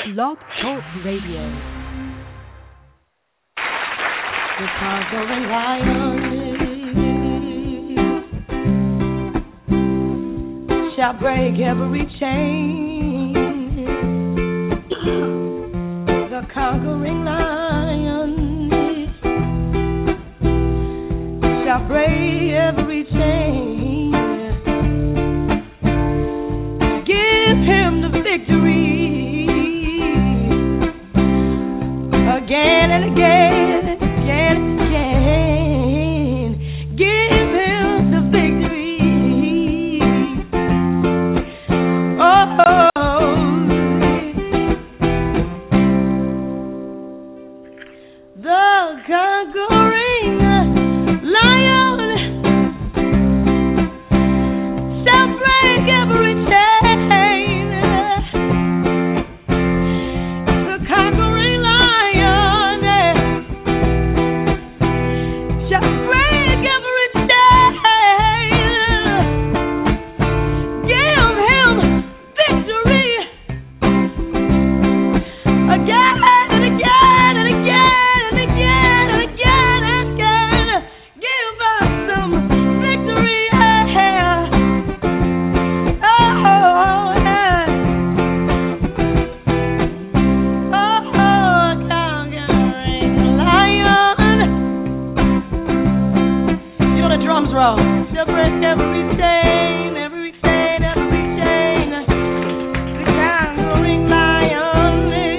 Blog Talk Radio. The conquering lion shall break every chain. The conquering lion shall break every chain. Give him the victory again and again, again and again. Give him the victory. Oh, the conquering lion shall break every chain. The conquering lion shall break every chain. Give him victory again and again and again and again and again and again. Give us some victory. Oh, yeah. Oh, conquering lion. You know the drums roll. Shall break every chain, every chain, every chain. The conquering lion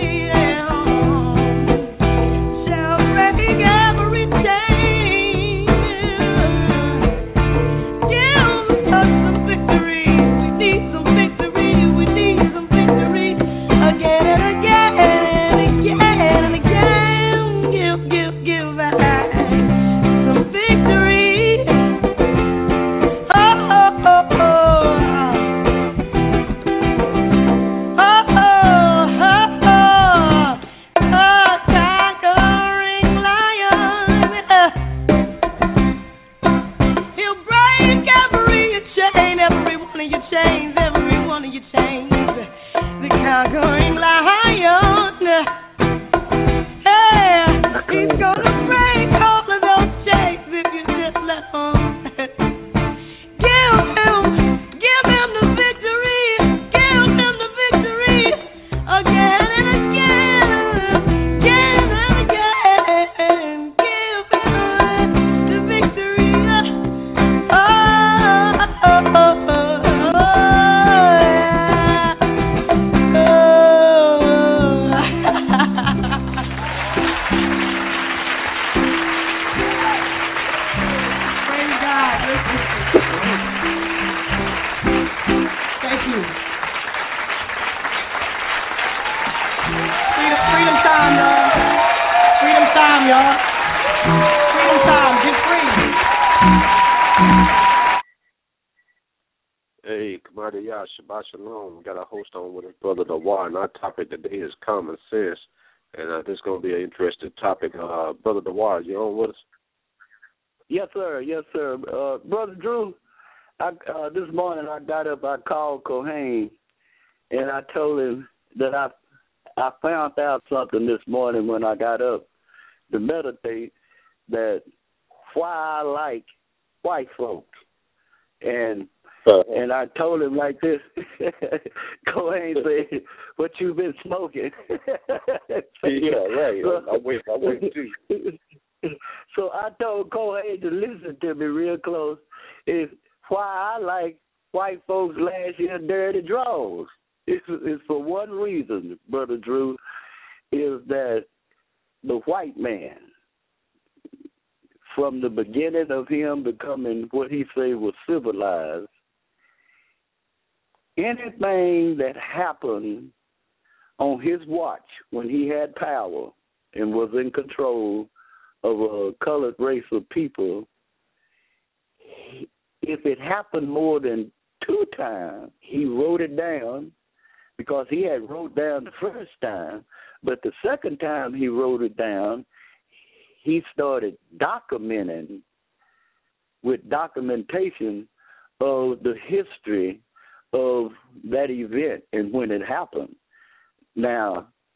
shall break every chain. Give us some victory. We need some victory. We need some victory again and again and again and again. Give us some victory. Oh, oh, oh, oh. Oh, oh, oh, oh. Conquering lion. He'll break every chain, every one of your chains, every one of your chains. The conquering lion. Hey, he's gonna break all of those chains if you just let him. Give him the victory. Give him the victory again and again, again and again. Give him the victory. Oh, oh, oh, oh, Praise God. Thank you. Freedom time, y'all. Freedom time, y'all. Freedom time. Get free. Hey, Kamada Yah, Shabbat Shalom. We got a host on with his brother Dawar, and our topic today is common sense. And this is going to be an interesting topic. Brother Dawar, you on with us? Yes, sir. Yes, sir. Brother Drew, this morning I got up, I called Kohen, and I told him that I found out something this morning when I got up to meditate, that why I like white folks. And I told him like this. Kohen said, "What you been smoking?" Yeah, right. I wait too. So I told Kohen to listen to me real close. Is why I like white folks last year dirty draws. It's for one reason, Brother Drew, is that the white man, from the beginning of him becoming what he say was civilized, anything that happened on his watch when he had power and was in control of a colored race of people, if it happened more than 2 times, he wrote it down, because he had wrote down the first time, but the second time he wrote it down, he started documenting with documentation of the history of that event and when it happened. Now,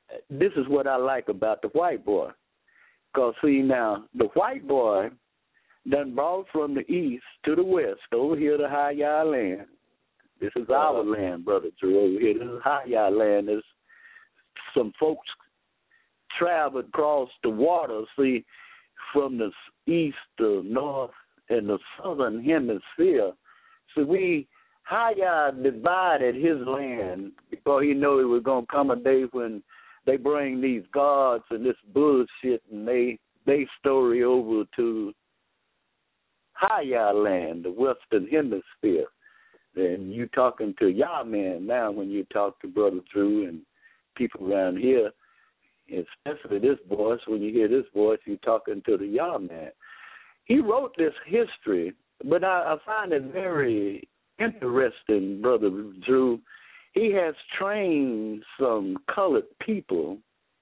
this is what I like about the white boy. Because, see, now, the white boy done brought from the east to the west, over here to High Yard land. This is our land, Brother Drew, over here. This is High Yard land. There's some folks traveled across the water, see, from the east, the north, and the southern hemisphere. So High Yard divided his land because he knew it was going to come a day when they bring these gods and this bullshit and they story over to High Yard land, the western hemisphere. And you talking to y'all man now when you talk to Brother Drew and people around here, especially this voice, when you hear this voice, you're talking to the y'all man. He wrote this history, but I find it very interesting, Brother Drew. He has trained some colored people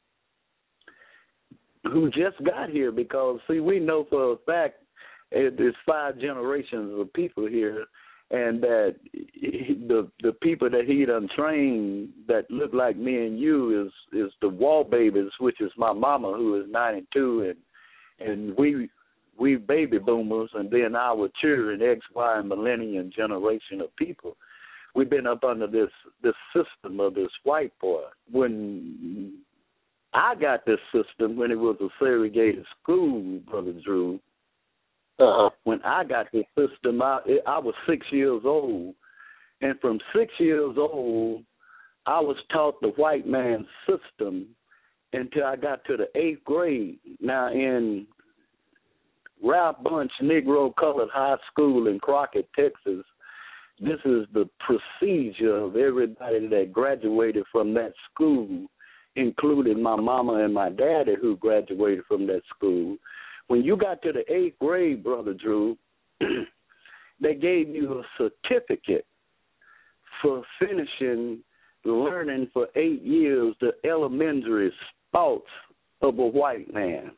who just got here because, see, we know for a fact there's 5 generations of people here, and that the people that he done trained that look like me and you is the wall babies, which is my mama who is 92, and we baby boomers, and then our children, X, Y, and millennium generation of people. We've been up under this system of this white boy. When I got this system, when it was a segregated school, Brother Drew, when I got this system, I was 6 years old. And from 6 years old, I was taught the white man's system until I got to the 8th grade. Now, in Ralph Bunch Negro Colored High School in Crockett, Texas, this is the procedure of everybody that graduated from that school, including my mama and my daddy who graduated from that school. When you got to the 8th grade, Brother Drew, they gave you a certificate for finishing learning for 8 years the elementary thoughts of a white man.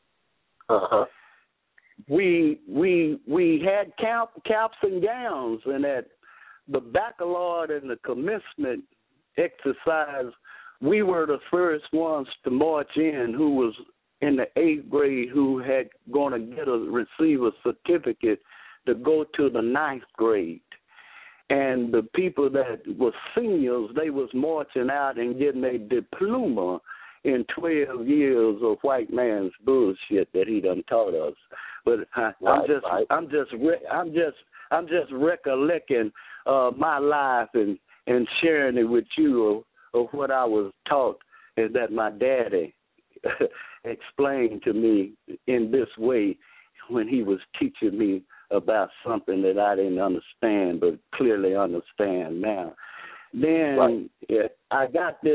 We had caps and gowns, and at the baccalaureate and the commencement exercise, we were the first ones to march in who was in the 8th grade who had going to receive a certificate to go to the 9th grade. And the people that were seniors, they was marching out and getting a diploma in 12 years of white man's bullshit that he done taught us. But I'm just recollecting my life and sharing it with you of what I was taught, and that my daddy explained to me in this way when he was teaching me about something that I didn't understand but clearly understand now. Then I got this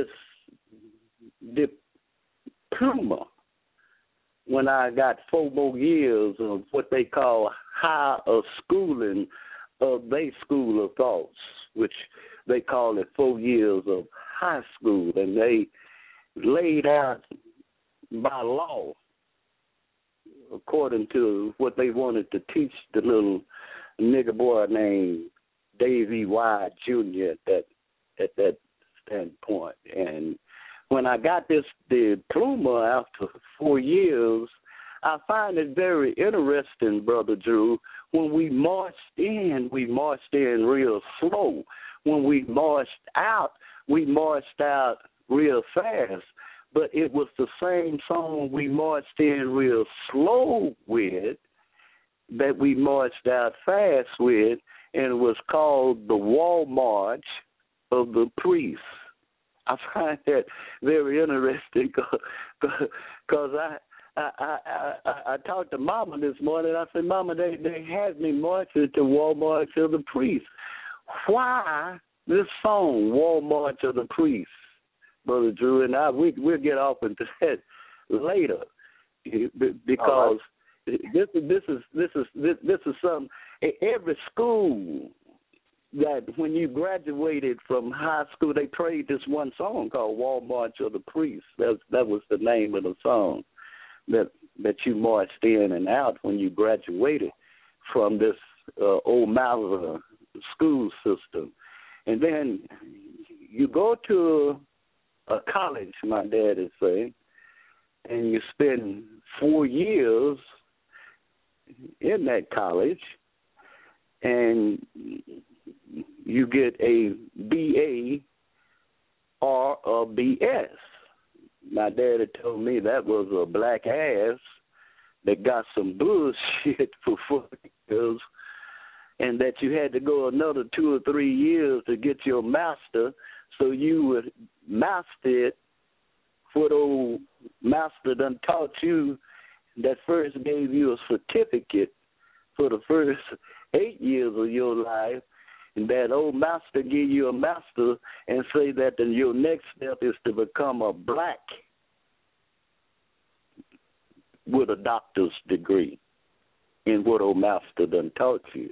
diploma when I got 4 more years of what they call higher schooling of their school of thoughts, which they call it 4 years of high school, and they laid out by law according to what they wanted to teach the little nigger boy named Davy White Jr. at that standpoint. And when I got this diploma after 4 years, I find it very interesting, Brother Drew. When we marched in real slow. When we marched out real fast. But it was the same song we marched in real slow with that we marched out fast with, and it was called the Wall March of the Priests. I find that very interesting because I talked to Mama this morning. I said, Mama, they had me marching to Wall March of the Priests. Why this song, Wall March of the Priests? Brother Drew and we'll get off into that later, because this is something. Every school that when you graduated from high school, they played this one song called "Wall March of the Priests." That was the name of the song that you marched in and out when you graduated from this old Malvern school system, and then you go to a college, my dad is saying, and you spend 4 years in that college, and you get a BA or a BS. My dad had told me that was a black ass that got some bullshit for 4 years, and that you had to go another 2 or 3 years to get your master, so you would master it. What old master done taught you that first gave you a certificate for the first 8 years of your life, and that old master give you a master and say that then your next step is to become a black with a doctor's degree in what old master done taught you.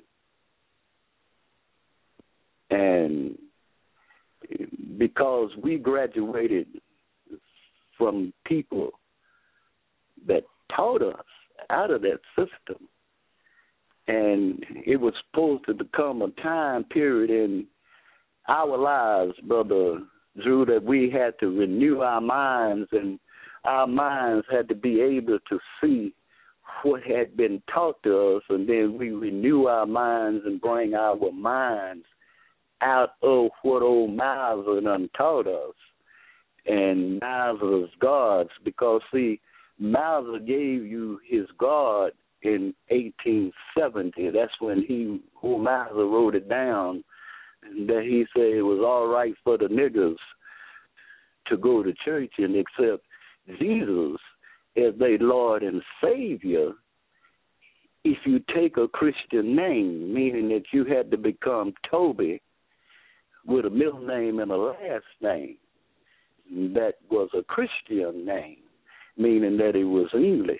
And because we graduated from people that taught us out of that system, and it was supposed to become a time period in our lives, Brother Drew, that we had to renew our minds, and our minds had to be able to see what had been taught to us, and then we renew our minds and bring our minds out of what old Mauser done taught us. And Mauser's gods, because, see, Mauser gave you his God in 1870. That's when Mauser wrote it down, that he said it was all right for the niggers to go to church and accept Jesus as their Lord and Savior if you take a Christian name, meaning that you had to become Toby with a middle name and a last name that was a Christian name, meaning that it was English.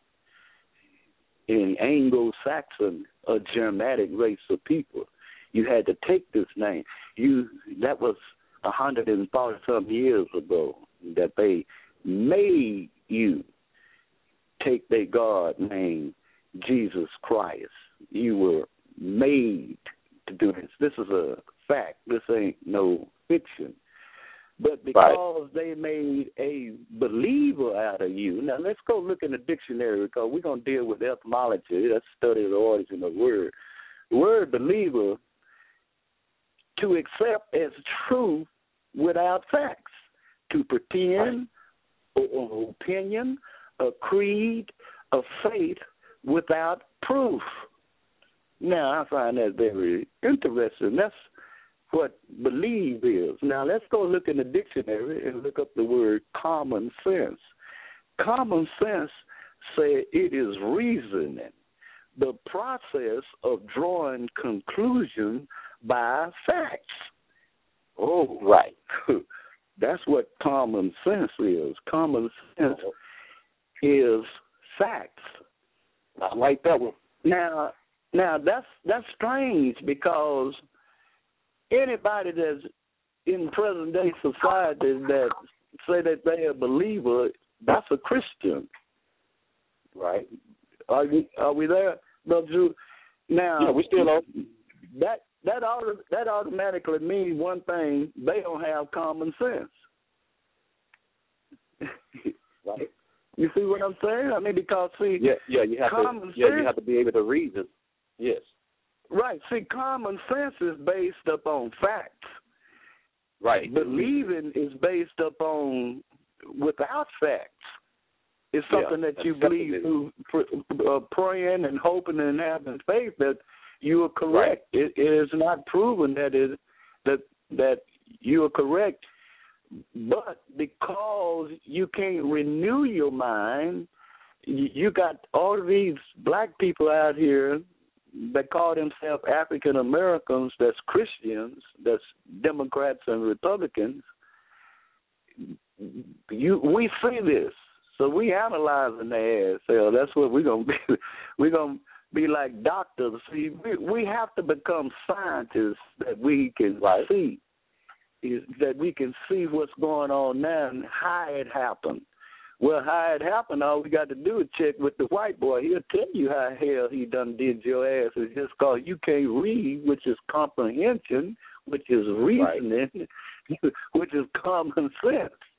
In Anglo-Saxon, a Germanic race of people, you had to take this name. That was 140-some years ago that they made you take their God name, Jesus Christ. You were made to do this. This is a fact. This ain't no fiction. But because they made a believer out of you, now let's go look in the dictionary, because we're going to deal with etymology. Let's study the origin of the word. The word believer, to accept as truth without facts, to pretend, an opinion, a creed, a faith without proof. Now, I find that very interesting. That's what believe is. Now, let's go look in the dictionary and look up the word common sense. Common sense say it is reasoning, the process of drawing conclusion by facts. Oh, right. That's what common sense is. Common sense is facts. I like that one. Now that's strange, because anybody that's in present day society that say that they're a believer, that's a Christian, right? Are we there, Brother Drew? Now, yeah, we still on. That automatically means one thing: they don't have common sense. Right. You see what I'm saying? I mean, because see, you have to be able to reason. Yes. Right. See, common sense is based upon facts. Right. Believing is based upon without facts. It's something that you believe through praying and hoping and having faith that you are correct. Right. It is not proven that you are correct, but because you can't renew your mind, you got all of these black people out here that call themselves African Americans, that's Christians, that's Democrats and Republicans. We see this, so we analyzing their ass. So that's what we're gonna be. We're gonna be like doctors. See, we have to become scientists that we can see, that we can see what's going on now and how it happened. Well, how it happened, all we got to do is check with the white boy. He'll tell you how hell he done did your ass. It's just because you can't read, which is comprehension, which is reasoning, which is common sense.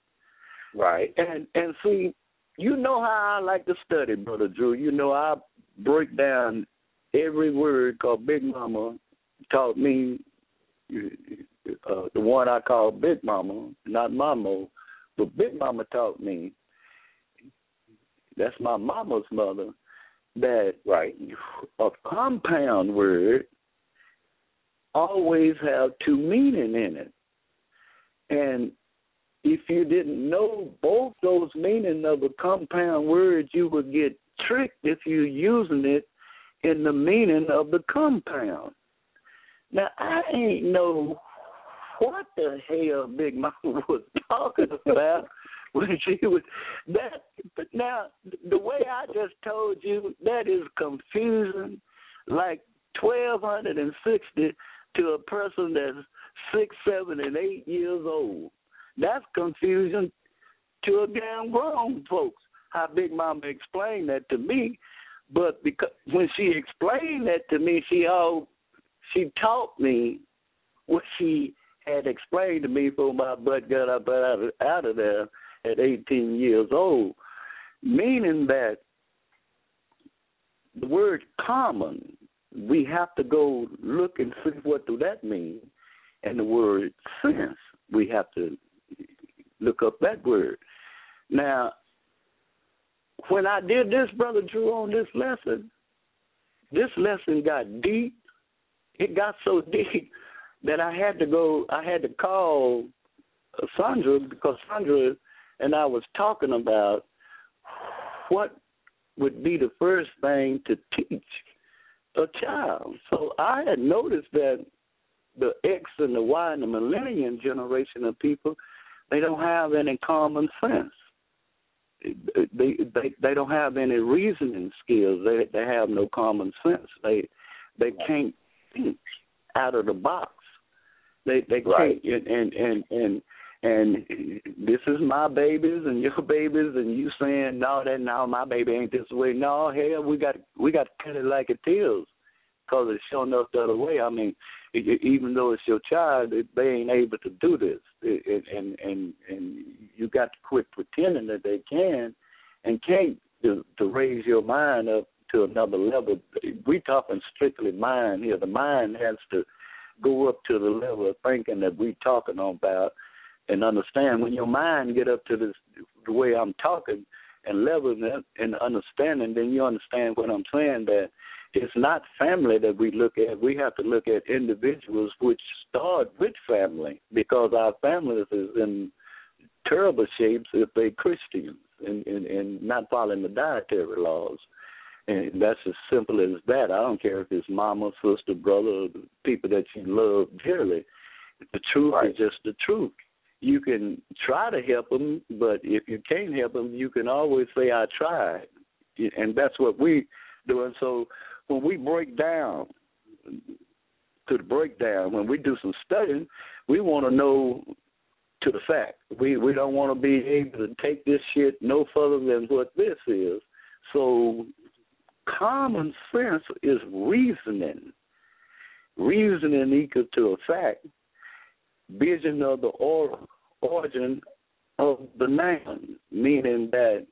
Right. And see, you know how I like to study, Brother Drew. You know I break down every word, because Big Mama taught me, the one I call Big Mama, not Mama, but Big Mama taught me, that's my mama's mother, that Right. a compound word always have two meanings in it. And if you didn't know both those meanings of a compound word, you would get tricked if you're using it in the meaning of the compound. Now, I ain't know what the hell Big Mama was talking about when she was that. But now, the way I just told you, that is confusing, like 1,260 to a person that's 6, 7, and 8 years old. That's confusion to a damn grown folks. How Big Mama explained that to me, but because when she explained that to me, she taught me what she had explained to me before my butt got up out of there at 18 years old, meaning that the word common, we have to go look and see what do that mean, and the word sense, we have to look up that word. Now, when I did this, Brother Drew, on this lesson got deep. It got so deep that I had to call Sandra, because Sandra and I was talking about what would be the first thing to teach a child. So I had noticed that the X and the Y and the millennium generation of people, they don't have any common sense. They don't have any reasoning skills. They have no common sense. They can't think out of the box. They Right. can't. And this is my babies and your babies, and you saying no, my baby ain't this way. No, hell, we got to cut it like it is, because it's showing up the other way. I mean, even though it's your child, they ain't able to do this, and you got to quit pretending that they can and can't to raise your mind up to another level. We talking strictly mind here. The mind has to go up to the level of thinking that we talking about, and understand. When your mind get up to the way I'm talking and leveling it and understanding, then you understand what I'm saying, that it's not family that we look at. We have to look at individuals which start with family, because our families is in terrible shapes if they Christians and not following the dietary laws. And that's as simple as that. I don't care if it's mama, sister, brother, people that you love dearly. The truth Right. is just the truth. You can try to help them, but if you can't help them, you can always say, I tried. And that's what we do. And so when we break down to the breakdown, when we do some studying, we want to know to the fact. We don't want to be able to take this shit no further than what this is. So common sense is reasoning. Reasoning equal to a fact. Vision of the origin of the noun, meaning that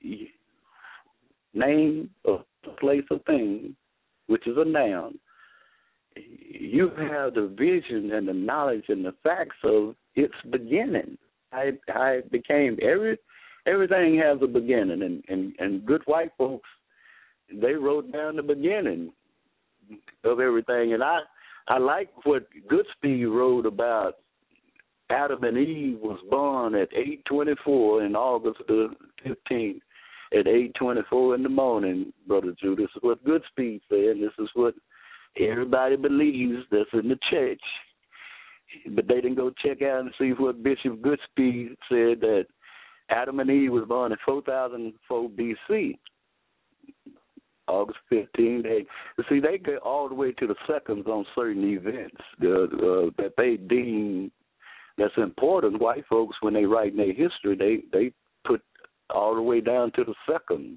name of place or thing, which is a noun, you have the vision and the knowledge and the facts of its beginning. I became everything has a beginning, and good white folks, they wrote down the beginning of everything. And I like what Goodspeed wrote about Adam and Eve was born at 8:24 in August the 15th at 8:24 in the morning, Brother Drew. This is what Goodspeed said. This is what everybody believes that's in the church. But they didn't go check out and see what Bishop Goodspeed said, that Adam and Eve was born in 4004 B.C., August 15th. They go all the way to the seconds on certain events that they deem that's important. White folks, when they write in their history, they put all the way down to the seconds.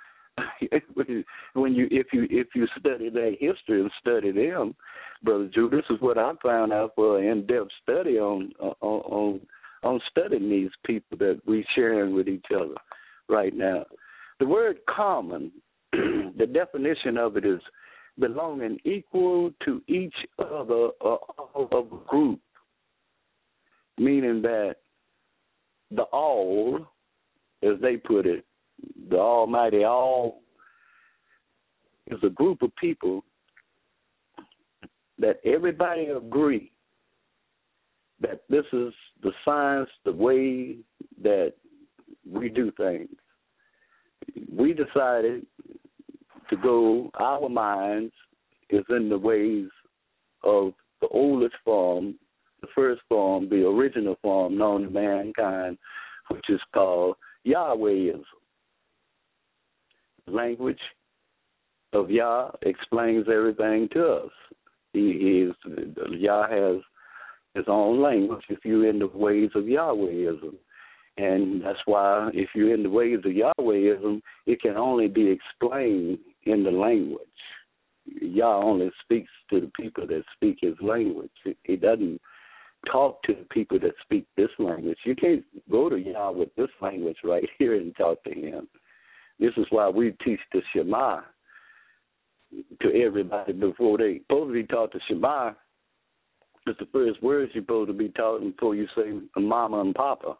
If you study their history and study them, Brother Drew, this is what I found out for an in-depth study on on studying these people that we sharing with each other right now. The word common, the definition of it is belonging equal to each other or of a group, meaning that the all, as they put it, the almighty all, is a group of people that everybody agree that this is the science, the way that we do things. We decided to go, our minds is in the ways of the oldest form, the first form, the original form known to mankind, which is called Yahwehism. Language of Yah explains everything to us. Yah has his own language if you're in the ways of Yahwehism. And that's why if you're in the ways of Yahwehism, it can only be explained in the language. Yah only speaks to the people that speak his language. He doesn't talk to the people that speak this language. You can't go to Yah with this language right here and talk to him. This is why we teach the Shema to everybody before they supposed to be taught the Shema. It's the first words you're supposed to be taught before you say mama and papa.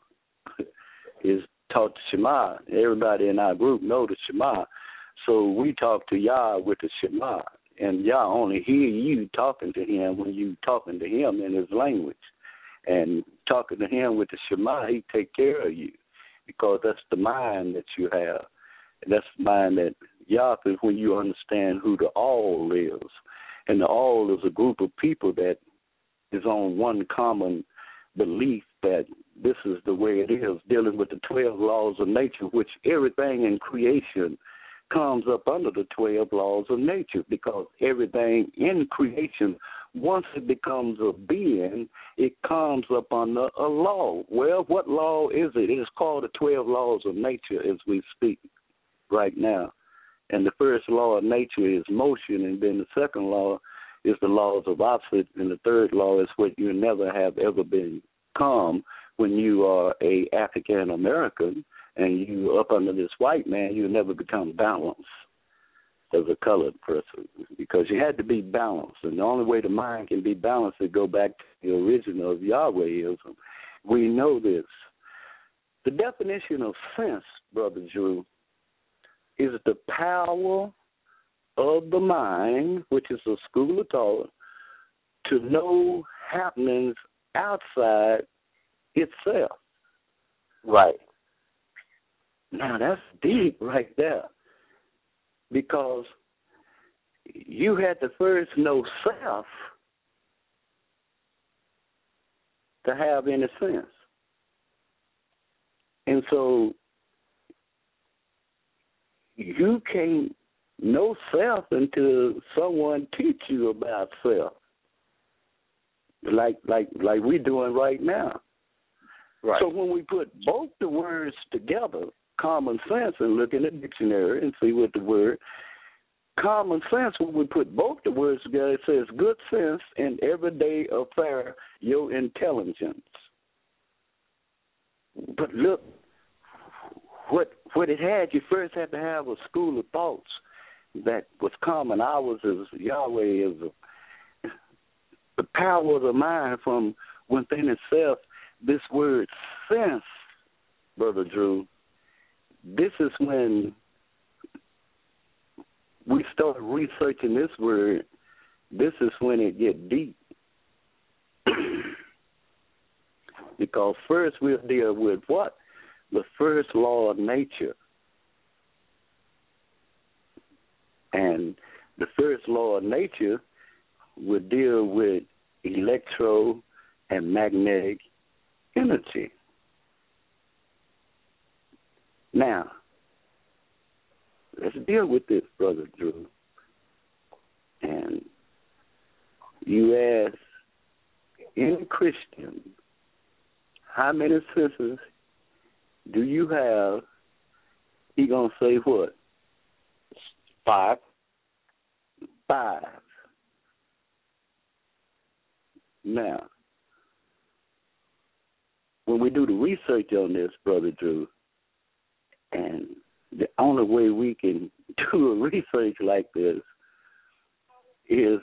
Is taught the Shema. Everybody in our group know the Shema. So we talk to Yah with the Shema. And Yah only hear you talking to him when you talking to him in his language. And talking to him with the Shema, he take care of you because that's the mind that you have. And that's the mind that Yah is when you understand who the all is. And the all is a group of people that is on one common belief that this is the way it is, dealing with the 12 laws of nature, which everything in creation comes up under the 12 laws of nature, because everything in creation, once it becomes a being, it comes up under a law. Well, what law is it? It is called the 12 laws of nature as we speak right now. And the first law of nature is motion, and then the second law is the laws of opposite, and the third law is what you never have ever become when you are a African American and you up under this white man. You never become balanced as a colored person because you had to be balanced, and the only way the mind can be balanced is go back to the original of Yahwehism. We know this. The definition of sense, Brother Drew, is the power of the mind, which is a school of thought, to know happenings outside itself. Right. Now, that's deep right there, because you had to first know self to have any sense. And so you can't know self until someone teach you about self, like we're doing right now. Right. So when we put both the words together, common sense, and look in the dictionary and see what the word common sense, when we put both the words together, it says good sense in everyday affair, your intelligence. But look, what it had, you first had to have a school of thoughts that was common. Ours is Yahweh, is the power of the mind from within itself. This word sense, Brother Drew, this is when we start researching this word. This is when it get deep. Because first we'll deal with what? The first law of nature. And the first law of nature will deal with electro and magnetic energy. Now, let's deal with this, Brother Drew. And you ask any Christian, how many senses do you have? He gonna say what? 5. 5. Now, when we do the research on this, Brother Drew, and the only way we can do a research like this is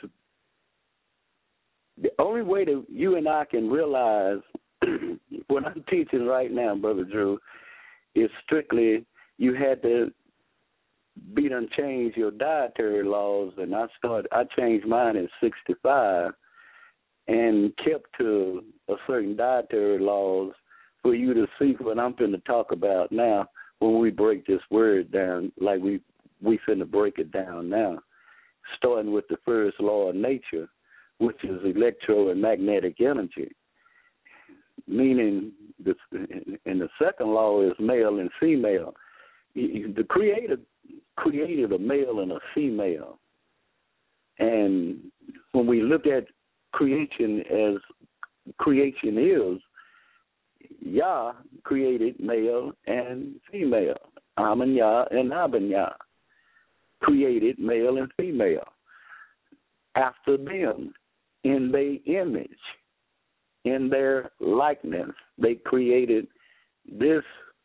the only way that you and I can realize what I'm teaching right now, Brother Drew, is strictly you had to be done change your dietary laws, and I changed mine in 65 and kept to a certain dietary laws for you to see what I'm finna talk about now when we break this word down, like we finna break it down now, starting with the first law of nature, which is electro and magnetic energy, meaning and the second law is male and female. The Creator created a male and a female. And when we look at creation as creation is, Yah created male and female. Amen Yah and Aben Yah created male and female. After them, in their image, in their likeness, they created this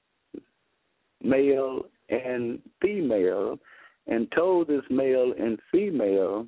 male and female, and told this male and female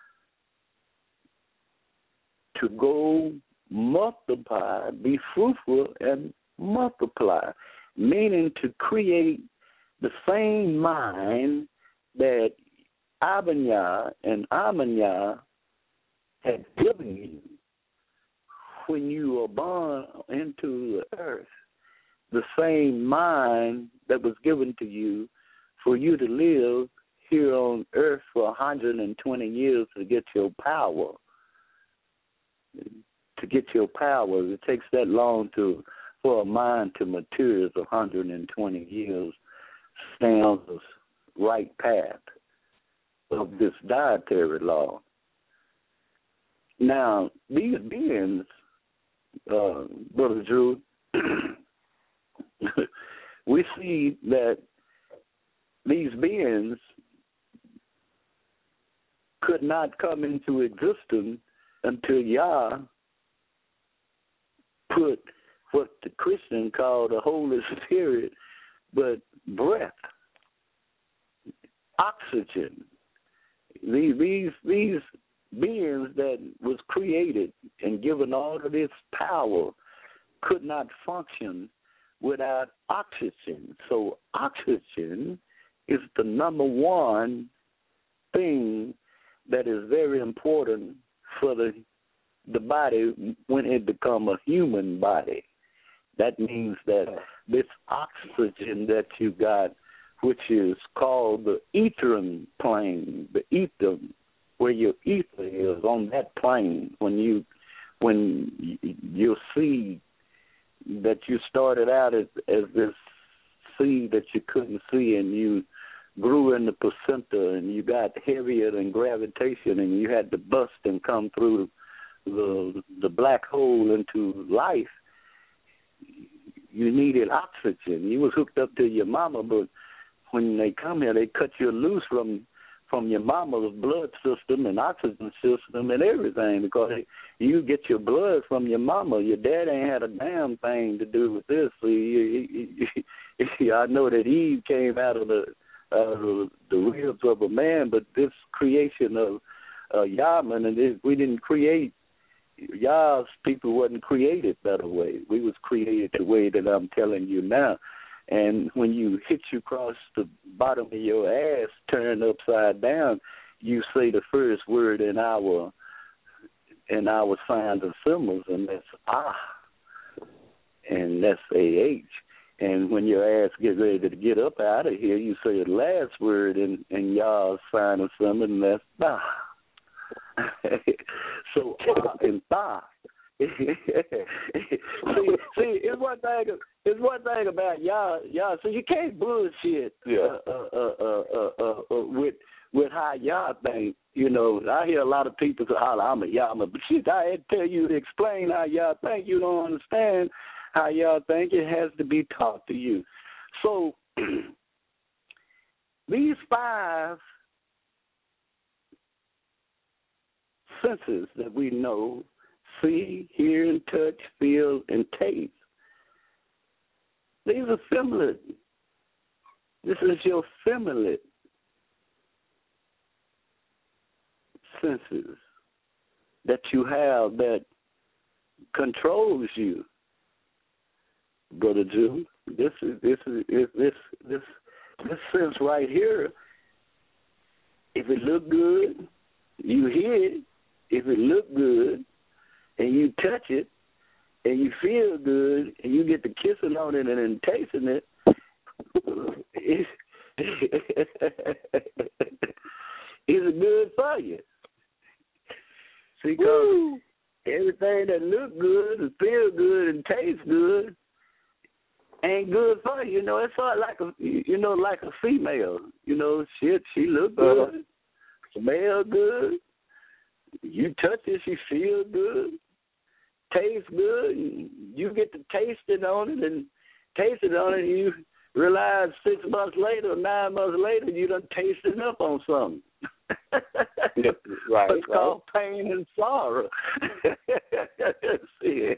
to go multiply, be fruitful and multiply, meaning to create the same mind that Aben Yah and Amen Yah had given you when you were born into the earth. The same mind that was given to you for you to live here on earth for 120 years to get your power. To get your power, it takes that long for a mind to mature. Is 120 years. Stay on the right path of this dietary law. Now, these beings, Brother Drew, we see that these beings could not come into existence until Yah put what the Christian call the Holy Spirit, but breath, oxygen. These beings that was created and given all of this power could not function without oxygen. So oxygen is the number one thing that is very important for the body when it become a human body. That means that this oxygen that you got, which is called the etherian plane, the ether, where your ether is on that plane, when you see that you started out as this seed that you couldn't see, and you grew in the placenta, and you got heavier than gravitation, and you had to bust and come through the black hole into life. You needed oxygen. You was hooked up to your mama, but when they come here, they cut you loose from your mama's blood system and oxygen system and everything, because you get your blood from your mama. Your dad ain't had a damn thing to do with this. So I know that Eve came out of the ribs of a man, but this creation of Yahman, and we didn't create Yah's people, wasn't created that way. We was created the way that I'm telling you now. And when you hit you across the bottom of your ass, turned upside down, you say the first word in our signs and symbols, and that's ah, and that's AH. And when your ass gets ready to get up out of here, you say the last word in y'all's sign and symbol, and that's bah. So and bah. see, it's one thing about y'all. So you can't bullshit with how y'all think. You know, I hear a lot of people say, I'm a Yama, but shit, I had to tell you to explain how y'all think. You don't understand how y'all think. It has to be taught to you. So these 5 senses that we know, see, hear, and touch, feel, and taste, These are feminine. This is your feminine senses that you have that controls you, Brother Jew. This sense right here. If it look good, you hear it. If it look good, and you touch it, and you feel good, and you get the kissing on it and then tasting it, it's good for you. See, because everything that look good and feel good and taste good ain't good for you. You know, it's sort of like a female. You know, she look good, smell good. You touch it, she feel good, tastes good. You get to taste it on it and you realize 6 months later, 9 months later, you done tasted up on something. Right. It's called pain and sorrow. See,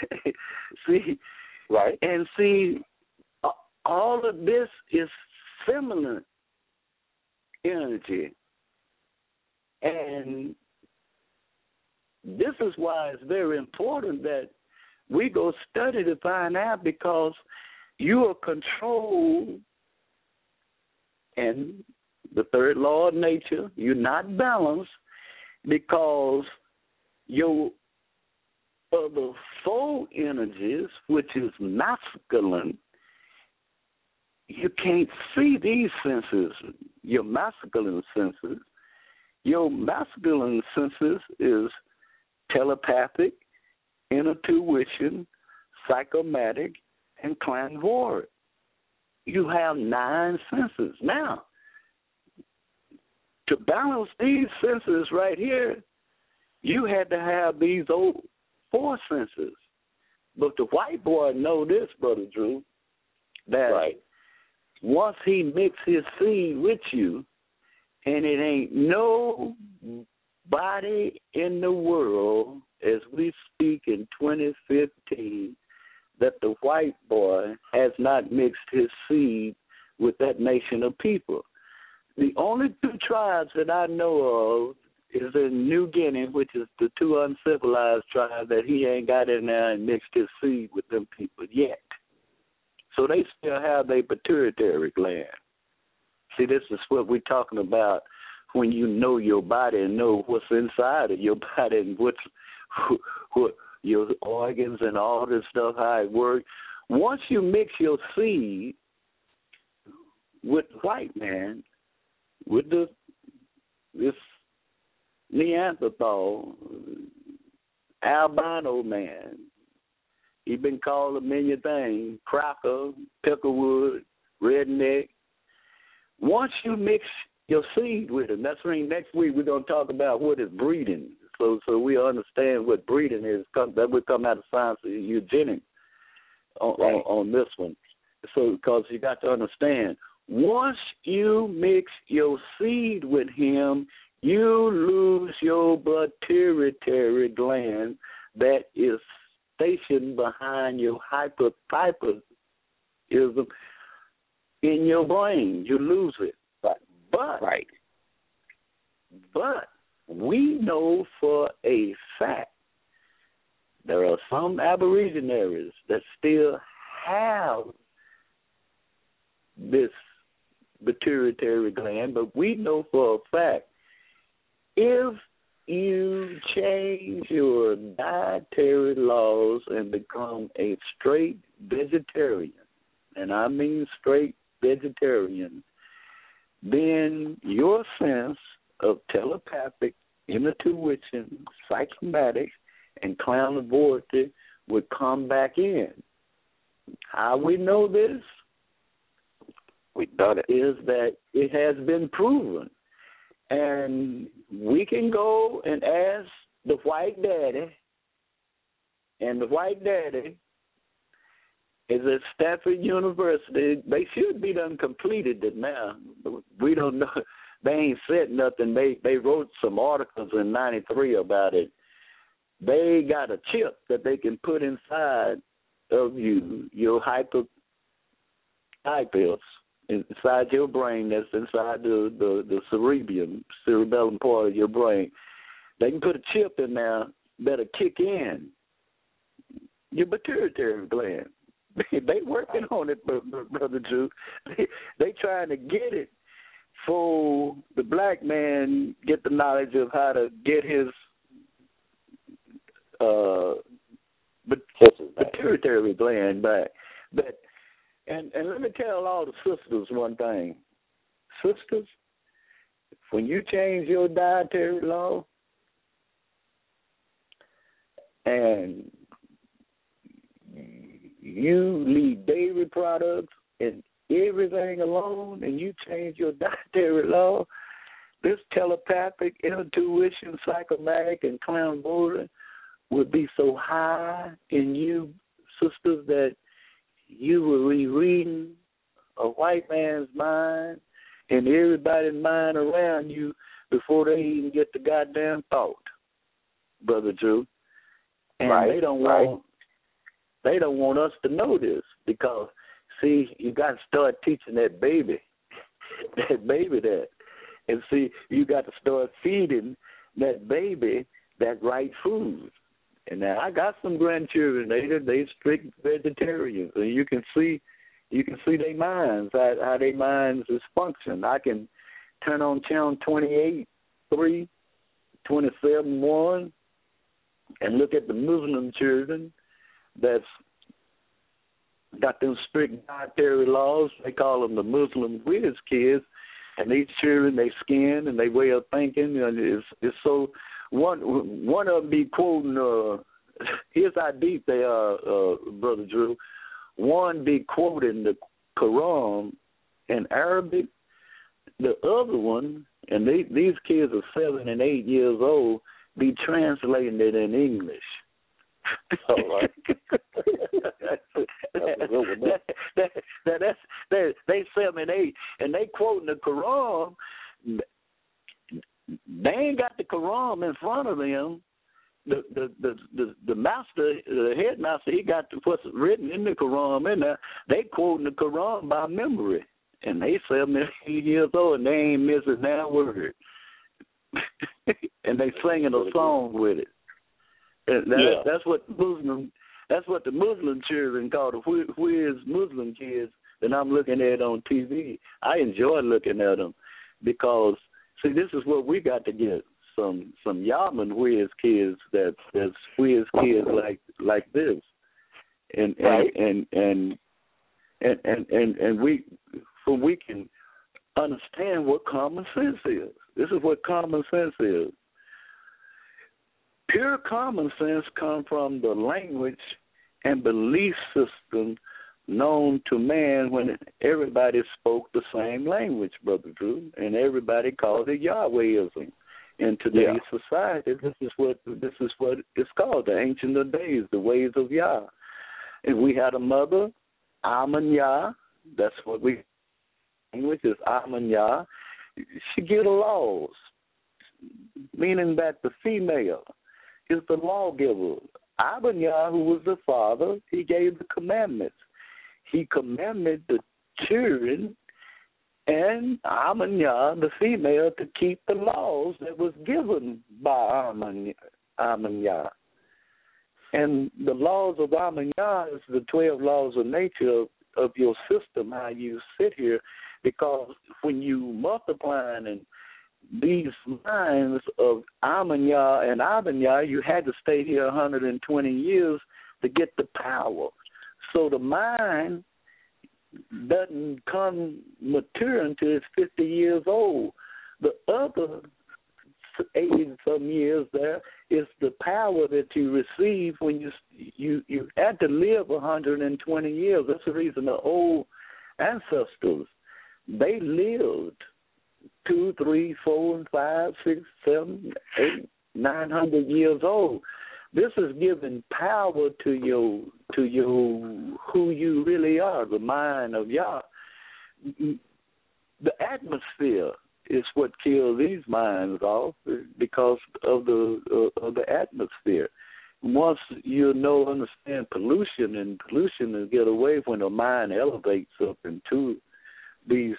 right. And see, all of this is feminine energy. And this is why it's very important that we go study to find out, because you are controlled, and the third law of nature, you're not balanced, because your other four energies, which is masculine, you can't see these senses, your masculine senses. Your masculine senses is telepathic, intuition, psychomatic, and clairvoyant. You have 9 senses. Now, to balance these senses right here, you had to have these old 4 senses. But the white boy know this, Brother Drew, that once he mix his seed with you, and it ain't no body in the world, as we speak in 2015, that the white boy has not mixed his seed with that nation of people. The only 2 tribes that I know of is in New Guinea, which is the 2 uncivilized tribes that he ain't got in there and mixed his seed with them people yet. So they still have their pituitary gland. See, this is what we're talking about when you know your body and know what's inside of your body and what your organs and all this stuff, how it works. Once you mix your seed with white man, with this Neanderthal, albino man, he's been called a million things, cracker, pickerwood, redneck. Once you mix your seed with him, that's right. Next week we're going to talk about what is breeding, so we understand what breeding is. That will come out of science of eugenics on this one. So because you got to understand, once you mix your seed with him, you lose your pituitary gland that is stationed behind your hypothyroidism in your brain. You lose it. But we know for a fact there are some aborigines that still have this pituitary gland, but we know for a fact if you change your dietary laws and become a straight vegetarian, and I mean straight vegetarian, then your sense of telepathic, intuition, psychomatic, and clairvoyance would come back in. How we know this? We've done it. Is that it has been proven. And we can go and ask the white daddy, and the white daddy is at Stanford University. They should be done completed it now. We don't know. They ain't said nothing. They wrote some articles in '93 about it. They got a chip that they can put inside of you, your IPS inside your brain. That's inside the cerebellum part of your brain. They can put a chip in there that'll kick in your pituitary gland. They working on it, Brother Drew. They trying to get it for the black man get the knowledge of how to get his pituitary gland back. But and let me tell all the sisters one thing. Sisters, when you change your dietary law and you leave dairy products and everything alone, and you change your dietary law, this telepathic, intuition, psychomatic, and clairvoyant would be so high in you, sisters, that you will be reading a white man's mind and everybody's mind around you before they even get the goddamn thought, Brother Drew. And they don't want us to know this because, see, you got to start teaching that baby that. And see, you got to start feeding that baby that right food. And now I got some grandchildren. They strict vegetarians, and you can see their minds, how their minds is function. I can turn on channel 28.3, 27.1, and look at the Muslim children that's got them strict dietary laws. They call them the Muslim whiz kids. And these children, they skin and they way of thinking, and it's so. One of them be quoting. Here's how deep they are, Brother Drew. One be quoting the Quran in Arabic. The other one, and these kids are 7 and 8 years old, be translating it in English. All right. They 7 and 8, and they quoting the Quran. They ain't got the Quran in front of them. The master, the headmaster, he got what's written in the Quran in there. They quoting the Quran by memory, and they 7 and 8 years old, and they ain't missing that word. And they singing a song with it. That's what the Muslim children call the whiz Muslim kids that I'm looking at on TV. I enjoy looking at them because, see, this is what we got to get, some Yaman whiz kids that's whiz kids like this. And we can understand what common sense is. This is what common sense is. Pure common sense comes from the language and belief system known to man when everybody spoke the same language, Brother Drew, and everybody called it Yahwehism. In today's society, this is what it's called, the Ancient of Days, the ways of Yah. And we had a mother, Amun Yah. That's what language is, Amun Yah. She gave the laws, meaning that the female is the lawgiver. Amun Yah, who was the father, he gave the commandments. He commanded the children and Amun Yah, the female, to keep the laws that was given by Amun Yah. And the laws of Amun Yah is the 12 laws of nature of your system, how you sit here, because when you multiplying and these minds of Amun Yah and Amun Yah, you had to stay here 120 years to get the power. So the mind doesn't come mature until it's 50 years old. The other 80-some years there is the power that you receive when you had to live 120 years. That's the reason the old ancestors, they lived 2, 3, 4, 5, 6, 7, 8, 900 years old. This is giving power to your who you really are, the mind of Yah. The atmosphere is what kills these minds off because of the atmosphere. once you understand pollution, and pollution will get away when the mind elevates up into these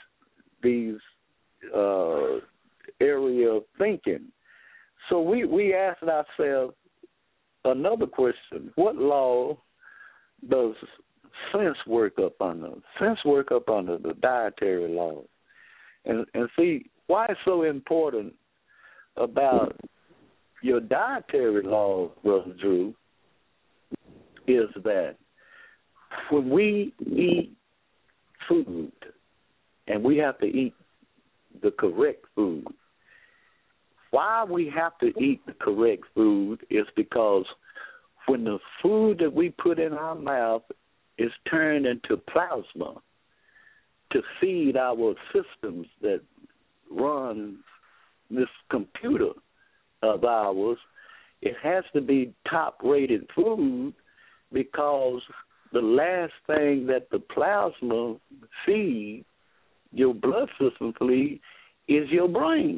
area of thinking. So we asked ourselves another question: what law does sense work up under? Sense work up under the dietary law. And see, why it's so important about your dietary law, Brother Drew, is that when we eat food, and we have to eat the correct food, why we have to eat the correct food is because when the food that we put in our mouth is turned into plasma to feed our systems that run this computer of ours, it has to be top-rated food, because the last thing that the plasma feeds, your blood system feeds, is your brain.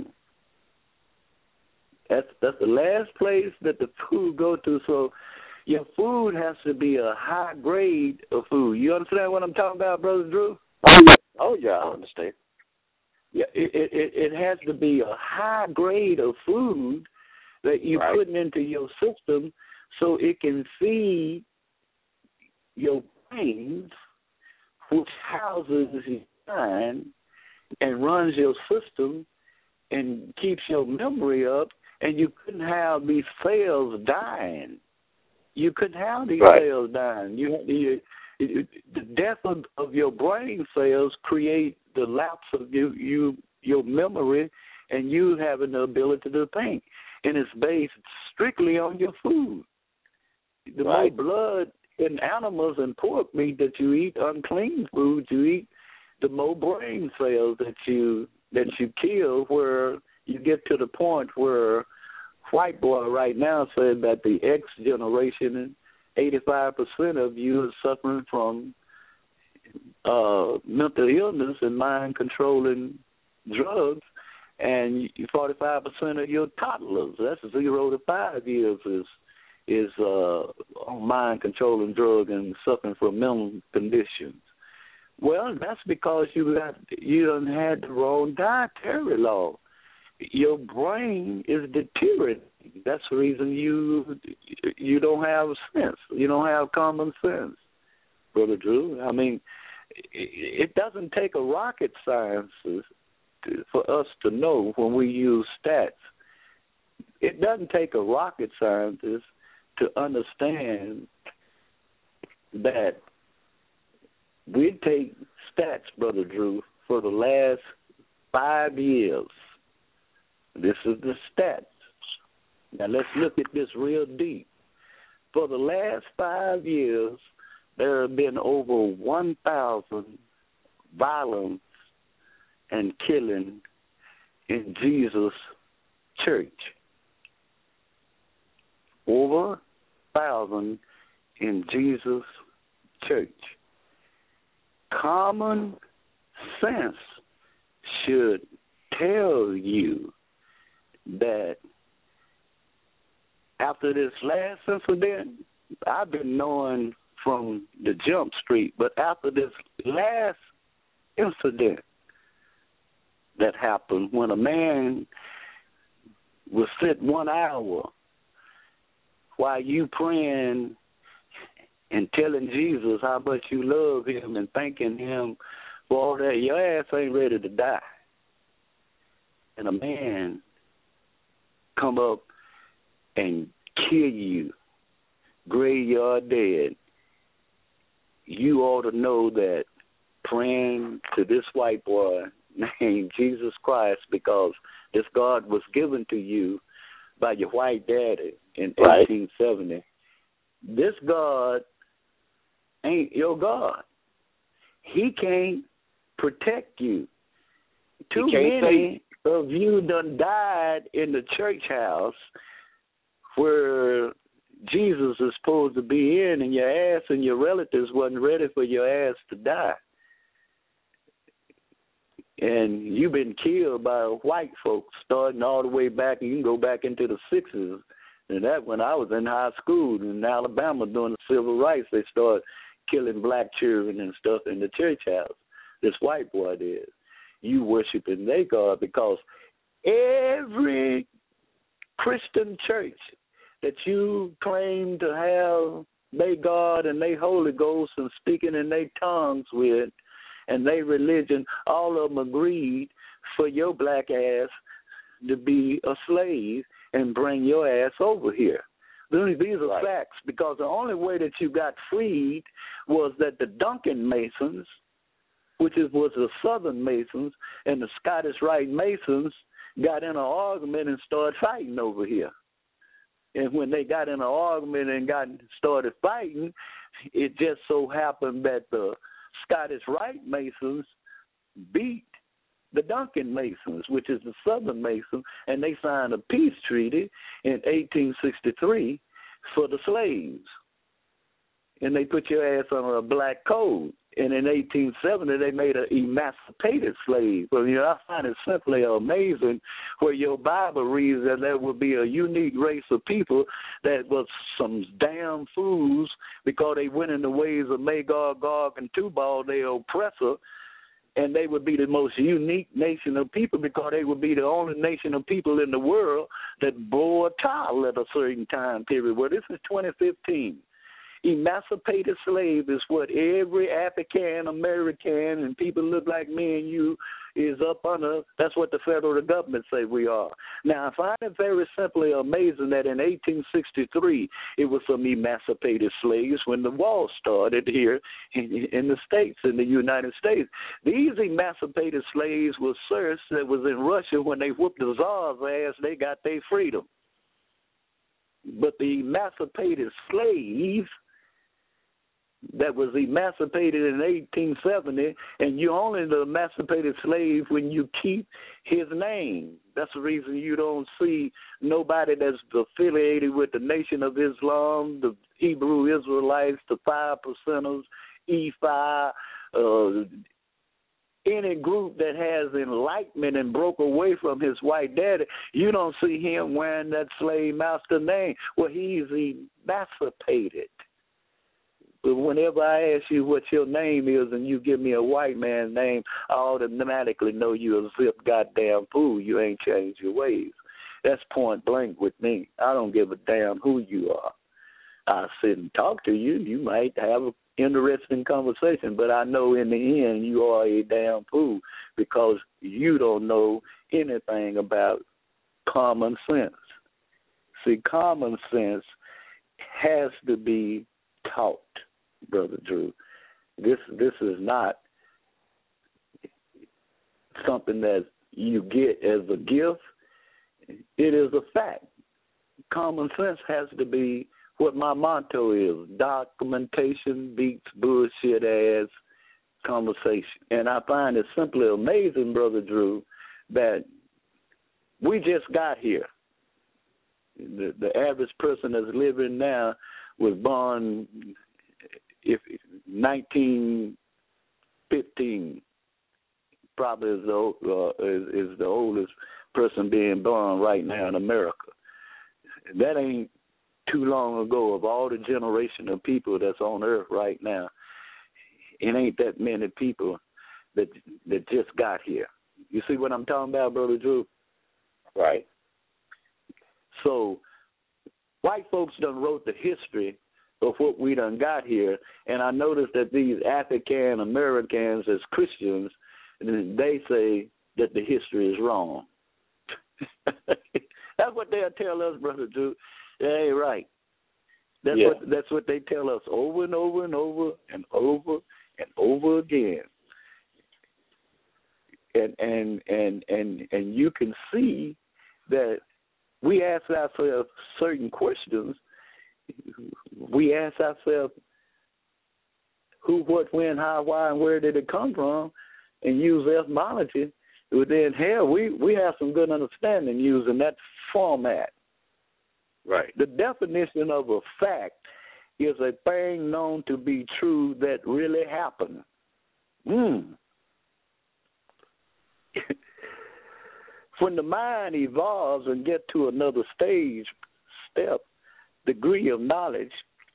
That's the last place that the food go to. So your food has to be a high grade of food. You understand what I'm talking about, Brother Drew? Oh yeah, I understand. Yeah, it has to be a high grade of food that you're putting into your system, so it can feed your brains, which houses your mind and runs your system and keeps your memory up. And you couldn't have these cells dying. You couldn't have these cells dying. The death of your brain cells create the lapse of your memory, and you having the ability to think. And it's based strictly on your food. The more blood in animals and pork meat that you eat, unclean food you eat, the more brain cells that you kill, where you get to the point where white boy right now said that the X generation, 85% of you is suffering from mental illness and mind-controlling drugs, and 45% of your toddlers, that's 0 to 5 years, is on mind-controlling drug and suffering from mental conditions. Well, that's because you done had the wrong dietary law. Your brain is deteriorating. That's the reason you don't have sense. You don't have common sense, Brother Drew. I mean, it doesn't take a rocket science for us to know when we use stats. It doesn't take a rocket scientist to understand that we take stats, Brother Drew, for the last 5 years. This is the stats. Now let's look at this real deep. For the last 5 years, there have been over 1,000 violence and killing in Jesus' church. Over 1,000 in Jesus' church. Common sense should tell you that after this last incident, I've been knowing from the Jump Street, but after this last incident that happened, when a man was sit 1 hour while you praying and telling Jesus how much you love him and thanking him for all that, your ass ain't ready to die. And a man come up and kill you, graveyard dead, you ought to know that praying to this white boy named Jesus Christ, because this God was given to you by your white daddy in 1870, this God ain't your God. He can't protect you. Too many of you done died in the church house where Jesus is supposed to be in, and your ass and your relatives wasn't ready for your ass to die. And you've been killed by white folks starting all the way back, and you can go back into the 60s. And that when I was in high school in Alabama during the civil rights, they started killing black children and stuff in the church house. This white boy did. You worshiping their God, because every Christian church that you claim to have their God and their Holy Ghost and speaking in their tongues with, and their religion, all of them agreed for your black ass to be a slave and bring your ass over here. These are facts, because the only way that you got freed was that the Duncan Masons, which was the Southern Masons, and the Scottish Rite Masons got in an argument and started fighting over here. And when they got in an argument and started fighting, it just so happened that the Scottish Rite Masons beat the Duncan Masons, which is the Southern Masons, and they signed a peace treaty in 1863 for the slaves. And they put your ass on a black code. And in 1870, they made an emancipated slave. Well, I find it simply amazing where your Bible reads that there would be a unique race of people that was some damn fools because they went in the ways of Magog, Gog, and Tubal, their oppressor, and they would be the most unique nation of people because they would be the only nation of people in the world that bore a child at a certain time period. Well, this is 2015. Emancipated slave is what every African American and people look like me and you is up under. That's what the federal government say we are. Now, I find it very simply amazing that in 1863 it was some emancipated slaves when the war started here in the States, in the United States. These emancipated slaves were serfs that was in Russia when they whooped the Tsar's ass, they got their freedom. But the emancipated slave that was emancipated in 1870, and you're only the emancipated slave when you keep his name. That's the reason you don't see nobody that's affiliated with the Nation of Islam, the Hebrew Israelites, the 5%ers, E5, any group that has enlightenment and broke away from his white daddy. You don't see him wearing that slave master name. Well, he's emancipated. But whenever I ask you what your name is and you give me a white man's name, I automatically know you're a zip goddamn fool. You ain't changed your ways. That's point blank with me. I don't give a damn who you are. I sit and talk to you. You might have an interesting conversation, but I know in the end you are a damn fool because you don't know anything about common sense. See, common sense has to be taught, Brother Drew. This is not something that you get as a gift. It is a fact. Common sense has to be what my motto is. Documentation beats bullshit ass conversation. And I find it simply amazing, Brother Drew, that we just got here. The average person that's living now was born 1915, probably is the oldest person being born right now in America. That ain't too long ago. Of all the generation of people that's on earth right now, it ain't that many people that just got here. You see what I'm talking about, Brother Drew? Right. So white folks done wrote the history of what we done got here, and I noticed that these African Americans as Christians, they say that the history is wrong. That's what they'll tell us, Brother Drew. That ain't right. That's what they tell us over and over and over and over and over again. And you can see that we ask ourselves certain questions. We ask ourselves who, what, when, how, why, and where did it come from, and use etymology. But then, hell, we have some good understanding using that format. Right. The definition of a fact is a thing known to be true that really happened. When the mind evolves and get to another stage step degree of knowledge.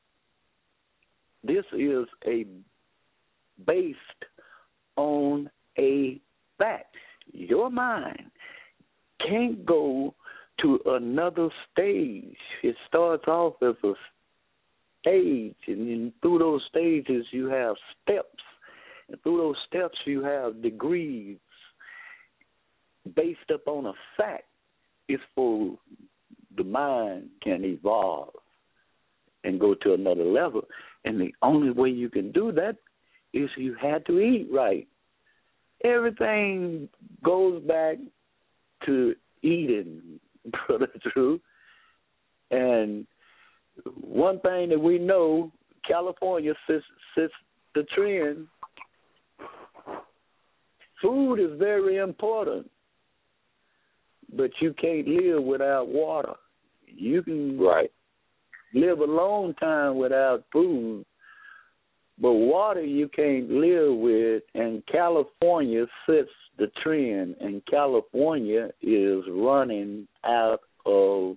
This is based on a fact. Your mind can't go to another stage. It starts off as a stage, and through those stages you have steps, and through those steps you have degrees based upon a fact. It's for the mind can evolve and go to another level, and the only way you can do that is you had to eat right. Everything goes back to eating, Brother Drew. And one thing that we know, California sets the trend. Food is very important, but you can't live without water. You can live a long time without food, but water you can't live with, and California sets the trend, and California is running out of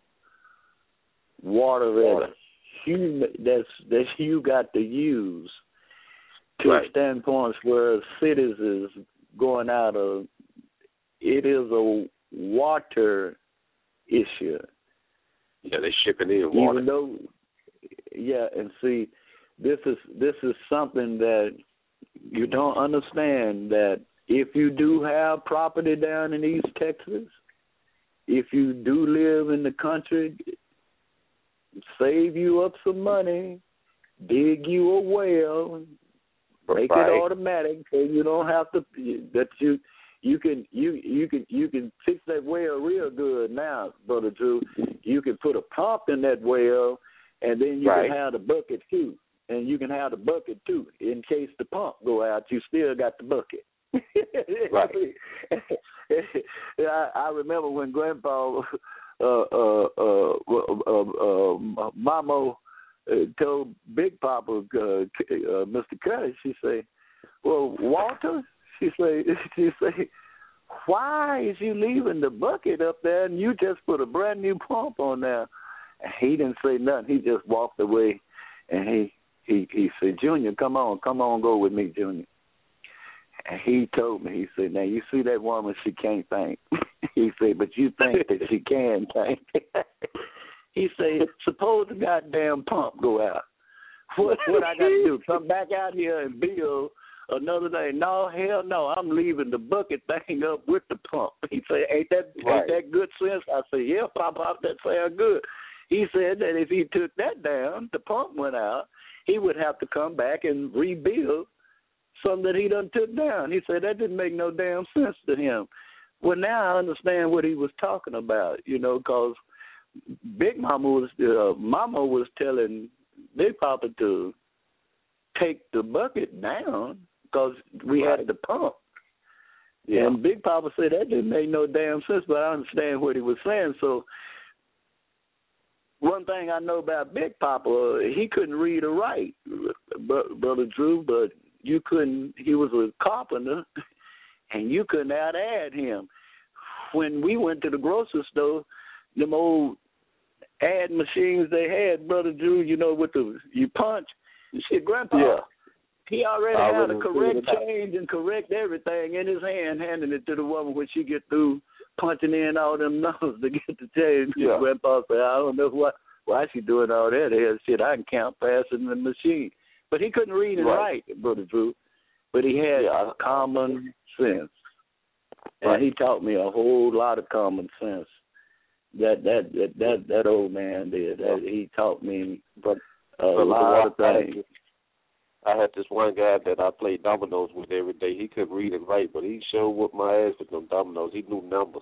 water that you got to use to a standpoint where cities is going out of. It is a water issue. Yeah, they're shipping in water. Even though, and see, this is something that you don't understand, that if you do have property down in East Texas, if you do live in the country, save you up some money, dig you a well, make it automatic, so you don't have to. That you can fix that well real good now, Brother Drew. You can put a pump in that well, and then you can have the bucket too. And you can have the bucket too. In case the pump go out, you still got the bucket. I remember when Grandpa Mama told Big Papa, Mr. Curtis, she say, "Well, Walter," she say, "why is you leaving the bucket up there and you just put a brand new pump on there?" And he didn't say nothing. He just walked away, and he said, "Junior, come on, go with me, Junior." And he told me, he said, "Now you see that woman, she can't think." He said, "But you think that she can think." He said, "Suppose the goddamn pump go out. What I got to do? Come back out here and build another day?" "No, hell no, I'm leaving the bucket thing up with the pump." He said, ain't that good sense?" I said, "Yeah, Papa, that sounds good." He said that if he took that down, the pump went out, he would have to come back and rebuild something that he done took down. He said that didn't make no damn sense to him. Well, now I understand what he was talking about, because Big Mama was telling Big Papa to take the bucket down because we had the pump. Yeah. And Big Papa said that didn't make no damn sense, but I understand what he was saying. So one thing I know about Big Papa, he couldn't read or write, Brother Drew, but you couldn't. He was a carpenter, and you couldn't out-add him. When we went to the grocery store, them old ad machines they had, Brother Drew, with you punch. Shit, Grandpa, he already had a correct change and correct everything in his hand, handing it to the woman when she get through punching in all them numbers to get the change. Yeah. Grandpa said, "I don't know why she doing all that hell shit. I can count faster than the machine." But he couldn't read and write, Brother Drew. But he had common sense. And he taught me a whole lot of common sense. That old man did. He taught me a lot of things. I had this one guy that I played dominoes with every day. He couldn't read and write, but he sure whooped my ass with them dominoes. He knew numbers.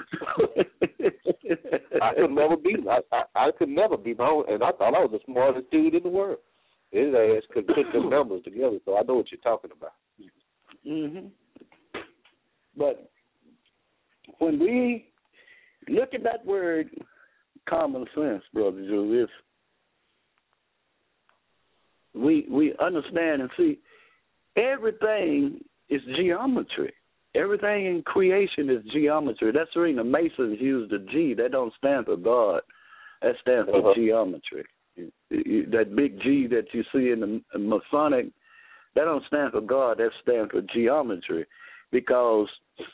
I could never beat him. I could never beat him, and I thought I was the smartest dude in the world. His ass could put them numbers together, so I know what you're talking about. Mm-hmm. But when we look at that word common sense, Brother Drew, we understand and see everything is geometry. Everything in creation is geometry. That's the reason the Masons use the G. That don't stand for God. That stands for geometry. That big G that you see in the Masonic, that don't stand for God. That stands for geometry, because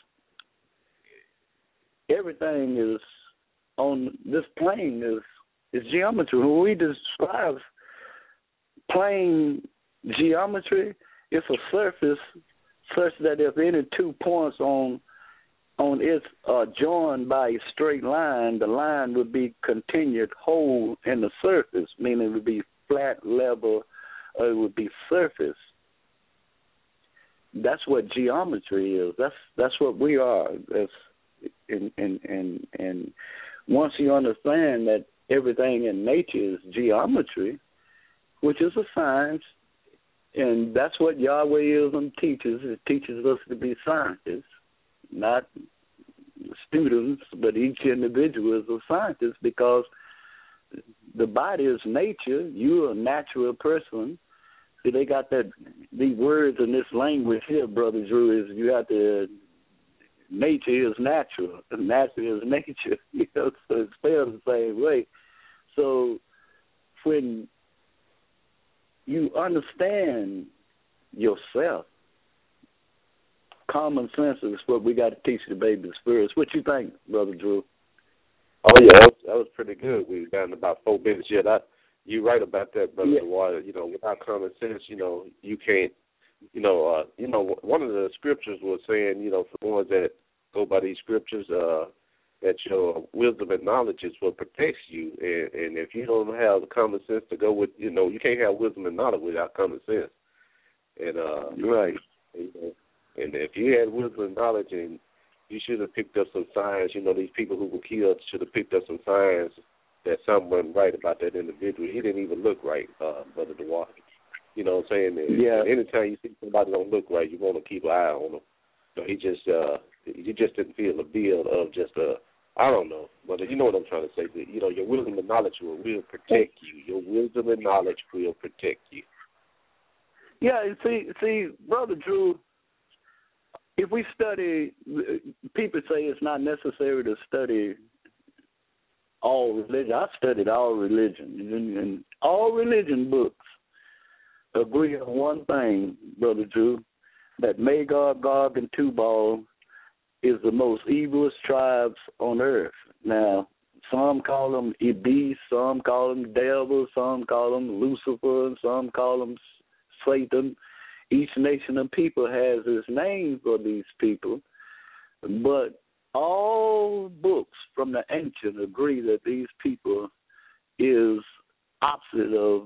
everything is on this plane is geometry. When we describe plane geometry, it's a surface such that if any 2 points on it are joined by a straight line, the line would be continued whole in the surface, meaning it would be flat, level, or it would be surface. That's what geometry is. That's what we are. And once you understand that everything in nature is geometry, which is a science, and that's what Yahwehism teaches. It teaches us to be scientists, not students, but each individual is a scientist, because the body is nature. You're a natural person. See, they got these words in this language here, Brother Drew, is you have to, nature is natural, and natural is nature. So it's spelled the same way. So when you understand yourself, common sense is what we got to teach the babies first. What you think, Brother Drew? Oh, yeah, that was pretty good. We've gotten about 4 minutes yet. You're right about that, Brother Dwight. Without common sense, you can't, one of the scriptures was saying, for the ones that go by these scriptures, that your wisdom and knowledge is what protects you. And if you don't have the common sense to go with, you can't have wisdom and knowledge without common sense. And right. And if you had wisdom and knowledge, and you should have picked up some signs, these people who were killed should have picked up some signs that something wasn't right about that individual. He didn't even look right, Brother Dwight. You know what I'm saying? Yeah. Anytime you see somebody don't look right, you want to keep an eye on him. So he just didn't feel a bill of just I don't know, but you know what I'm trying to say. Your wisdom and knowledge will protect you. Your wisdom and knowledge will protect you. Yeah, and see, Brother Drew, if we study, people say it's not necessary to study all religion. I studied all religion, and all religion books agree on one thing, Brother Drew, that Magog, Gog, and Tubal is the most evilest tribes on earth. Now, some call them Iblis, some call them devil, some call them Lucifer, and some call them Satan. Each nation of people has its name for these people, but all books from the ancient agree that these people is opposite of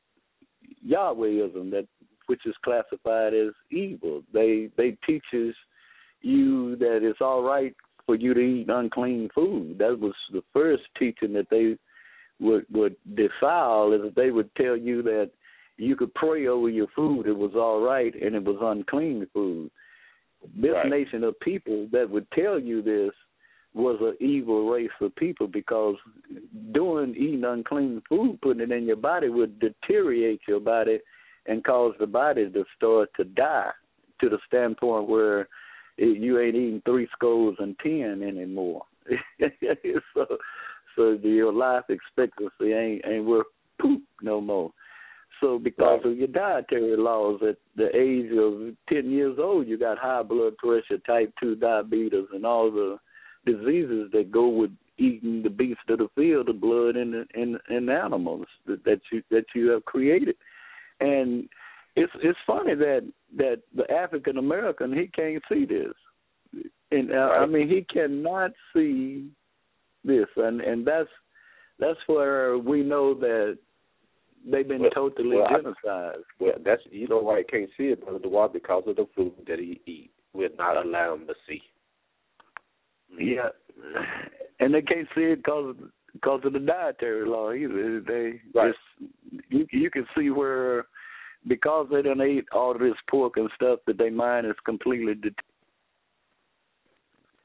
Yahwehism, which is classified as evil. They teaches you that it's all right for you to eat unclean food. That was the first teaching that they would defile, is that they would tell you that you could pray over your food, it was all right, and it was unclean food. This nation of people that would tell you this was an evil race of people, because eating unclean food, putting it in your body, would deteriorate your body and cause the body to start to die, to the standpoint where you ain't eating 10 anymore. So your life expectancy ain't worth poop no more. So because of your dietary laws, at the age of 10 years old, you got high blood pressure, type 2 diabetes, and all the diseases that go with eating the beasts of the field, the blood in animals that you have created. And it's funny that the African American, he can't see this, and I mean, he cannot see this, and that's where we know that they've been totally genocided. That's why he can't see it, Brother Dwight, because of the food that he eats. We're not allowed him to see. Yeah, and they can't see it because of the dietary law either. You can see where, because they done ate all this pork and stuff, that their mind is completely